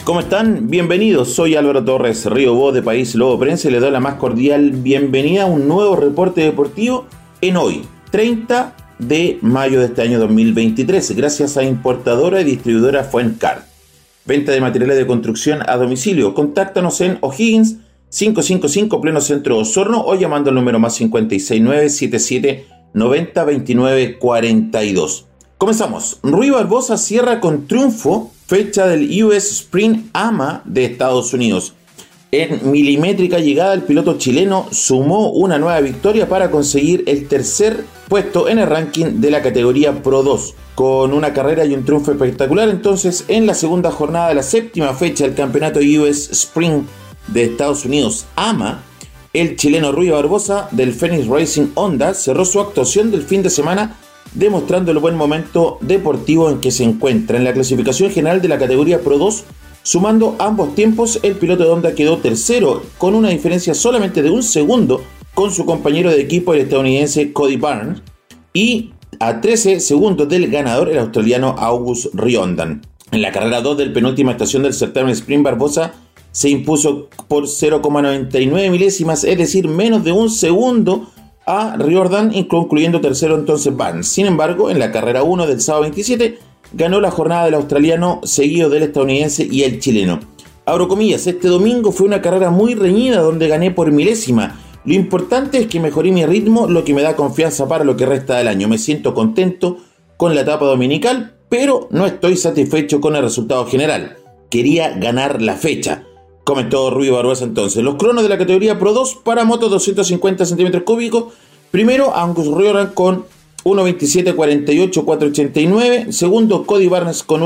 ¿Cómo están? Bienvenidos, soy Álvaro Torres, Río Voz de País Lobo Prensa y les doy la más cordial bienvenida a un nuevo reporte deportivo en hoy, 30 de mayo de este año 2023, gracias a importadora y distribuidora Fuencar. Venta de materiales de construcción a domicilio. Contáctanos en O'Higgins 555 Pleno Centro Osorno o llamando al número más 569 77 90 29 42. Comenzamos. Rui Barbosa cierra con triunfo fecha del US Spring AMA de Estados Unidos. En milimétrica llegada, el piloto chileno sumó una nueva victoria para conseguir el tercer puesto en el ranking de la categoría Pro 2. Con una carrera y un triunfo espectacular, entonces, en la segunda jornada de la séptima fecha del campeonato US Spring de Estados Unidos AMA, el chileno Rui Barbosa del Phoenix Racing Honda cerró su actuación del fin de semana demostrando el buen momento deportivo en que se encuentra. En la clasificación general de la categoría Pro 2, sumando ambos tiempos, el piloto de Honda quedó tercero con una diferencia solamente de un segundo con su compañero de equipo, el estadounidense Cody Barnes, y a 13 segundos del ganador, el australiano August Riordan. En la carrera 2 del penúltima estación del certamen Sprint, Barbosa se impuso por 0,99 milésimas, es decir, menos de un segundo a Riordan, concluyendo tercero entonces Barnes. Sin embargo, en la carrera 1 del sábado 27, ganó la jornada del australiano, seguido del estadounidense y el chileno. Abro comillas, este domingo fue una carrera muy reñida donde gané por milésima. Lo importante es que mejoré mi ritmo, lo que me da confianza para lo que resta del año. Me siento contento con la etapa dominical, pero no estoy satisfecho con el resultado general. Quería ganar la fecha, comentó Rui Barbosa entonces. Los cronos de la categoría Pro 2 para motos 250 centímetros cúbicos. Primero, August Riordan con 1.27.48 489. Segundo, Cody Barnes con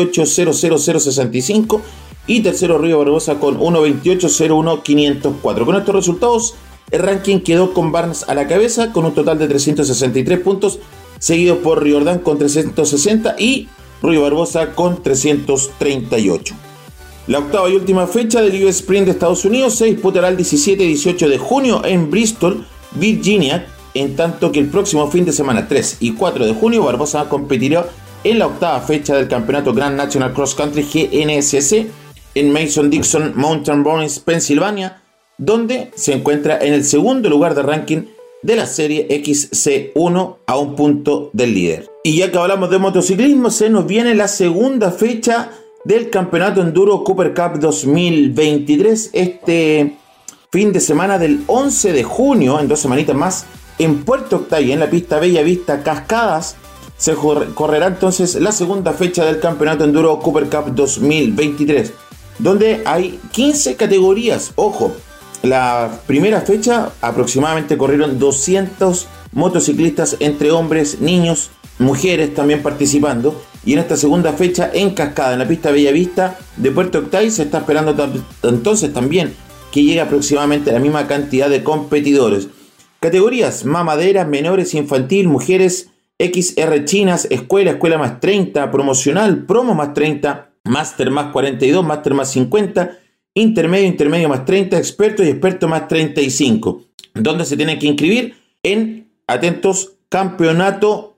1.28.00065. Y tercero, Rui Barbosa con 1.28.01.504. Con estos resultados, el ranking quedó con Barnes a la cabeza con un total de 363 puntos, seguido por Riordan con 360 y Rui Barbosa con 338. La octava y última fecha del US Sprint de Estados Unidos se disputará el 17 y 18 de junio en Bristol, Virginia, en tanto que el próximo fin de semana 3 y 4 de junio Barbosa competirá en la octava fecha del campeonato Grand National Cross Country GNSC en Mason-Dixon Mountain Bonnets, Pensilvania, donde se encuentra en el segundo lugar de ranking de la serie XC1 a un punto del líder. Y ya que hablamos de motociclismo, se nos viene la segunda fecha del campeonato Enduro Cooper Cup 2023 este fin de semana del 11 de junio, en 2 semanitas más, en Puerto Octay, en la pista Bella Vista Cascadas, se correrá entonces la segunda fecha del campeonato Enduro Cooper Cup 2023, donde hay 15 categorías. Ojo, la primera fecha aproximadamente corrieron 200 motociclistas entre hombres, niños, mujeres también participando. Y en esta segunda fecha en Cascada, en la pista Bellavista de Puerto Octay, se está esperando entonces también que llegue aproximadamente la misma cantidad de competidores. Categorías: mamaderas, menores, infantil, mujeres, XR chinas, escuela más 30, promocional, promo más 30, máster más 42, máster más 50, intermedio más 30, experto y experto más 35. ¿Dónde se tienen que inscribir? En, atentos, campeonato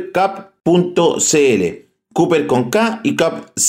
coopercup.cl. Cooper con K y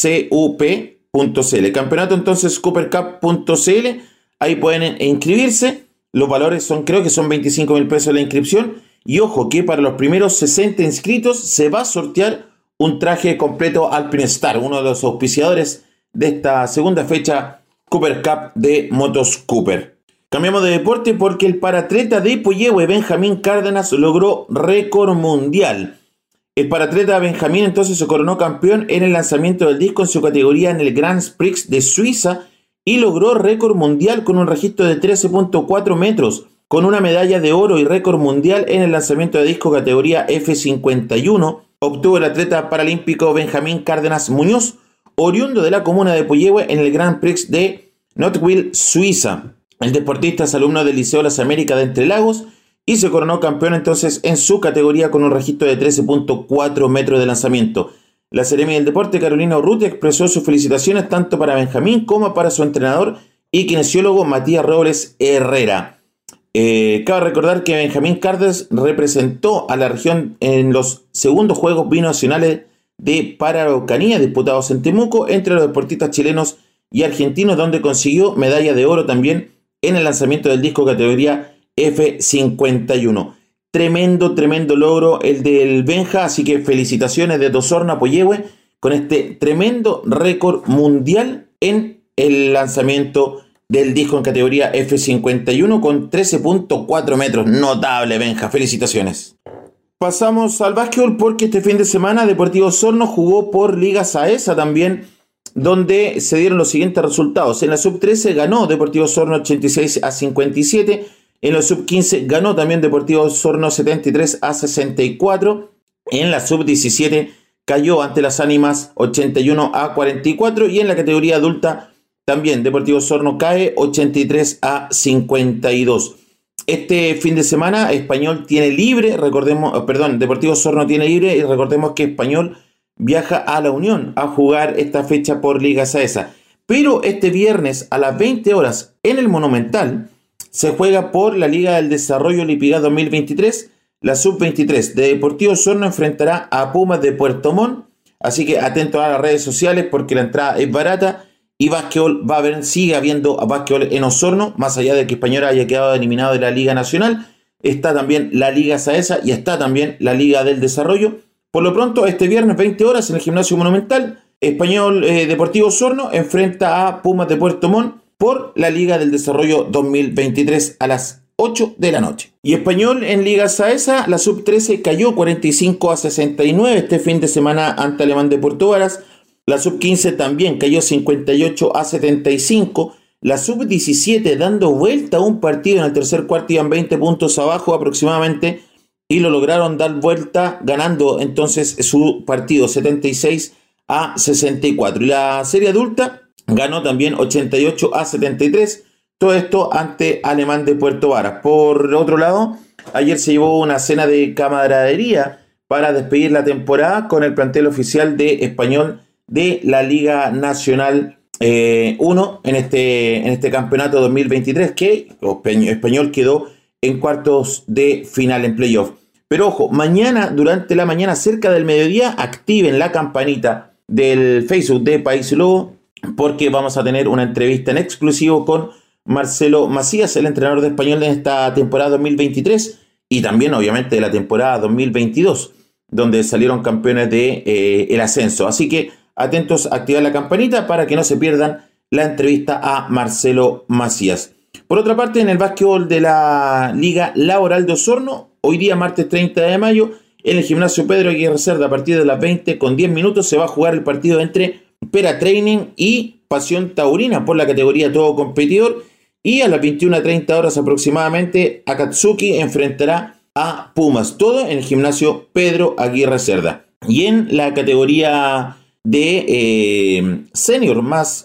CUP.cl. Campeonato entonces coopercup.cl. Ahí pueden inscribirse. Los valores creo que son 25.000 pesos la inscripción. Y ojo que para los primeros 60 inscritos se va a sortear un traje completo Alpinestar, uno de los auspiciadores de esta segunda fecha Cooper Cup de Motos Cooper. Cambiamos de deporte porque el paratleta de Puyehue, Benjamín Cárdenas, logró récord mundial. El paratleta Benjamín entonces se coronó campeón en el lanzamiento del disco en su categoría en el Grand Prix de Suiza y logró récord mundial con un registro de 13.4 metros, con una medalla de oro y récord mundial en el lanzamiento de disco categoría F51. Obtuvo el atleta paralímpico Benjamín Cárdenas Muñoz, oriundo de la comuna de Puyehue, en el Grand Prix de Notwil, Suiza. El deportista es alumno del Liceo Las Américas de Entre Lagos y se coronó campeón entonces en su categoría con un registro de 13.4 metros de lanzamiento. La Seremi del Deporte, Carolina Urrutia, expresó sus felicitaciones tanto para Benjamín como para su entrenador y kinesiólogo Matías Robles Herrera. Cabe recordar que Benjamín Cárdenas representó a la región en los segundos Juegos Binacionales de Pararaucanía disputados en Temuco entre los deportistas chilenos y argentino, donde consiguió medalla de oro también en el lanzamiento del disco categoría F51. Tremendo logro el del Benja, así que felicitaciones de Osorno a Puyehue con este tremendo récord mundial en el lanzamiento del disco en categoría F51 con 13.4 metros. Notable, Benja, felicitaciones. Pasamos al básquetbol porque este fin de semana Deportivo Osorno jugó por Liga Saesa también, donde se dieron los siguientes resultados. En la sub-13 ganó Deportivo Osorno 86-57. En la sub-15 ganó también Deportivo Osorno 73-64. En la sub-17 cayó ante las Ánimas 81-44. Y en la categoría adulta también Deportivo Osorno cae 83-52. Este fin de semana Español tiene libre, Deportivo Osorno tiene libre, y recordemos que Español viaja a La Unión a jugar esta fecha por Liga Saesa. Pero este viernes a las 20 horas en el Monumental se juega por la Liga del Desarrollo Lipigas 2023. La sub-23 de Deportivo Osorno enfrentará a Pumas de Puerto Montt. Así que atentos a las redes sociales porque la entrada es barata. Y básquetbol sigue habiendo básquetbol en Osorno, más allá de que Español haya quedado eliminado de la Liga Nacional. Está también la Liga Saesa y está también la Liga del Desarrollo. Por lo pronto, este viernes 20 horas en el Gimnasio Monumental, Español Deportivo Osorno enfrenta a Pumas de Puerto Montt por la Liga del Desarrollo 2023 a las 8 de la noche. Y Español en Liga Saesa, la sub-13 cayó 45-69 este fin de semana ante Alemán de Puerto Varas. La sub-15 también cayó 58-75. La sub-17 dando vuelta a un partido en el tercer cuarto, iban 20 puntos abajo aproximadamente y lo lograron dar vuelta ganando entonces su partido 76-64. Y la serie adulta ganó también 88-73. Todo esto ante Alemán de Puerto Varas. Por otro lado, ayer se llevó una cena de camaradería para despedir la temporada con el plantel oficial de Español de la Liga Nacional 1 en este campeonato 2023, que Español quedó en cuartos de final en playoff. Pero ojo, mañana, durante la mañana, cerca del mediodía, activen la campanita del Facebook de País Lobo, porque vamos a tener una entrevista en exclusivo con Marcelo Macías, el entrenador de Español en esta temporada 2023 y también obviamente de la temporada 2022, donde salieron campeones de el ascenso. Así que atentos a activar la campanita para que no se pierdan la entrevista a Marcelo Macías. Por otra parte, en el básquetbol de la Liga Laboral de Osorno, hoy día martes 30 de mayo, en el gimnasio Pedro Aguirre Cerda, a partir de las 20:10 se va a jugar el partido entre Pera Training y Pasión Taurina por la categoría todo competidor. Y a las 21:30 horas aproximadamente, Akatsuki enfrentará a Pumas. Todo en el gimnasio Pedro Aguirre Cerda. Y en la categoría de senior más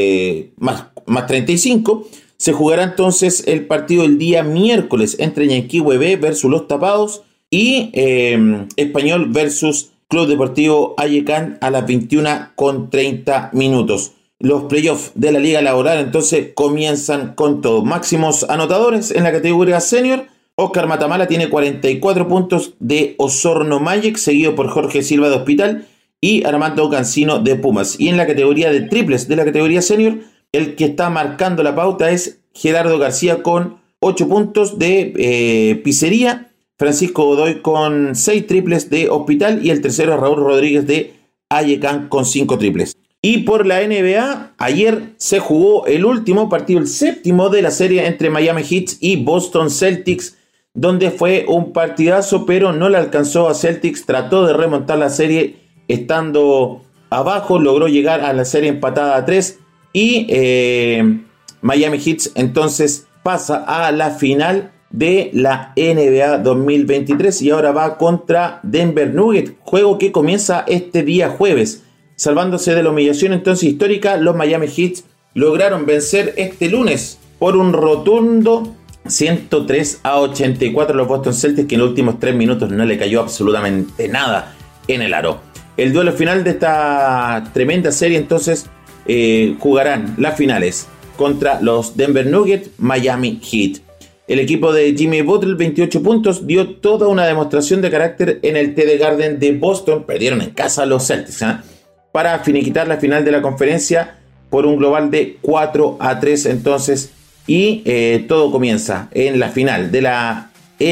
35 se jugará entonces el partido el día miércoles entre Ñanquihue B versus Los Tapados y Español versus Club Deportivo Ayecán a las 21:30. Los playoffs de la Liga Laboral entonces comienzan con todo. Máximos anotadores en la categoría senior. Oscar Matamala tiene 44 puntos de Osorno Magic, seguido por Jorge Silva de Hospital y Armando Cancino de Pumas. Y en la categoría de triples de la categoría senior, el que está marcando la pauta es Gerardo García con 8 puntos de Pizzería, Francisco Godoy con 6 triples de Hospital y el tercero es Raúl Rodríguez de Ayecán con 5 triples. Y por la NBA, ayer se jugó el último partido, el séptimo de la serie entre Miami Heat y Boston Celtics, donde fue un partidazo, pero no le alcanzó a Celtics. Trató de remontar la serie estando abajo, logró llegar a la serie empatada a 3 y Miami Heat entonces pasa a la final de la NBA 2023 y ahora va contra Denver Nuggets, juego que comienza este día jueves. Salvándose de la humillación entonces histórica, los Miami Heat lograron vencer este lunes por un rotundo 103-84 a los Boston Celtics, que en los últimos 3 minutos no le cayó absolutamente nada en el aro. El duelo final de esta tremenda serie entonces jugarán las finales contra los Denver Nuggets, Miami Heat. El equipo de Jimmy Butler, 28 puntos, dio toda una demostración de carácter en el TD Garden de Boston. Perdieron en casa a los Celtics, para finiquitar la final de la conferencia por un global de 4-3 entonces, y todo comienza en la final de la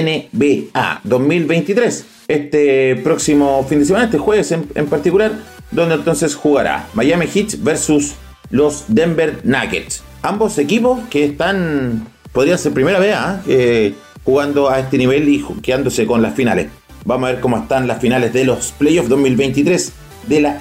NBA 2023 este próximo fin de semana, este jueves en particular, donde entonces jugará Miami Heat versus los Denver Nuggets. Ambos equipos que están, podría ser primera vez jugando a este nivel y quedándose con las finales. Vamos a ver cómo están las finales de los playoffs 2023 de la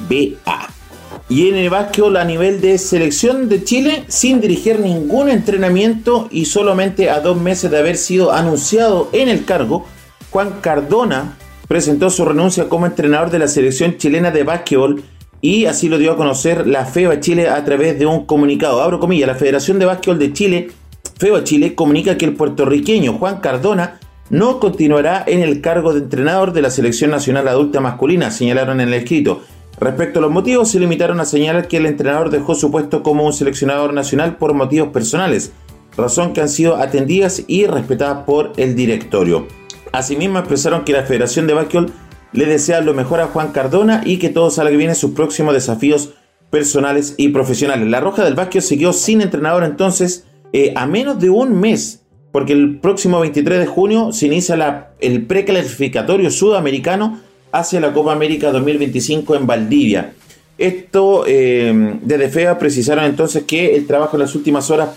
NBA. Y en el básquetbol a nivel de selección de Chile, sin dirigir ningún entrenamiento y solamente a 2 meses de haber sido anunciado en el cargo, Juan Cardona presentó su renuncia como entrenador de la selección chilena de básquetbol y así lo dio a conocer la FEBA Chile a través de un comunicado. Abro comillas, la Federación de Básquetbol de Chile, FEBA Chile, comunica que el puertorriqueño Juan Cardona no continuará en el cargo de entrenador de la selección nacional adulta masculina, señalaron en el escrito. Respecto a los motivos, se limitaron a señalar que el entrenador dejó su puesto como un seleccionador nacional por motivos personales, razón que han sido atendidas y respetadas por el directorio. Asimismo, expresaron que la Federación de Básquetbol le desea lo mejor a Juan Cardona y que todo salga bien en sus próximos desafíos personales y profesionales. La Roja del Básquet se quedó sin entrenador entonces a menos de un mes, porque el próximo 23 de junio se inicia el preclasificatorio sudamericano hacia la Copa América 2025 en Valdivia. Esto desde FEA precisaron entonces que el trabajo en las últimas horas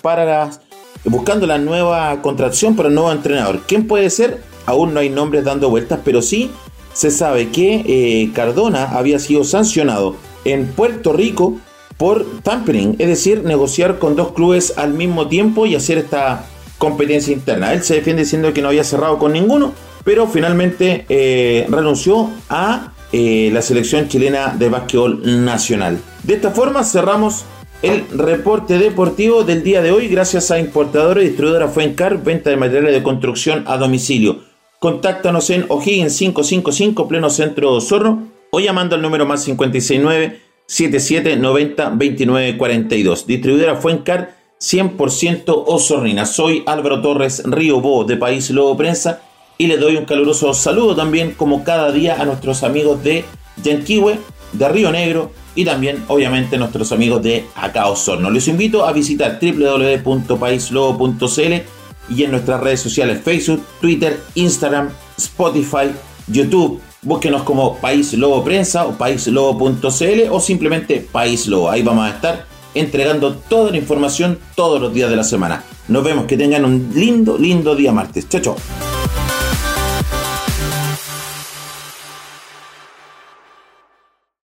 buscando la nueva contratación para un nuevo entrenador. ¿Quién puede ser? Aún no hay nombres dando vueltas, pero sí se sabe que Cardona había sido sancionado en Puerto Rico por tampering, es decir, negociar con 2 clubes al mismo tiempo y hacer esta competencia interna. Él se defiende diciendo que no había cerrado con ninguno, pero finalmente renunció a la selección chilena de básquetbol nacional. De esta forma cerramos el reporte deportivo del día de hoy gracias a importadora y distribuidora Fuencar, venta de materiales de construcción a domicilio. Contáctanos en O'Higgins 555, pleno centro de Osorno, o llamando al número más 569-7790-2942. Distribuidora Fuencar 100% osornina. Soy Álvaro Torres Riobó de País Lobo Prensa y les doy un caluroso saludo también como cada día a nuestros amigos de Yanquihue, de Río Negro y también obviamente nuestros amigos de acá Osorno. Les invito a visitar www.paislobo.cl y en nuestras redes sociales Facebook, Twitter, Instagram, Spotify, YouTube. Búsquenos como País Lobo Prensa o paislobo.cl o simplemente País Lobo. Ahí vamos a estar entregando toda la información todos los días de la semana. Nos vemos, que tengan un lindo día martes. Chao, chao.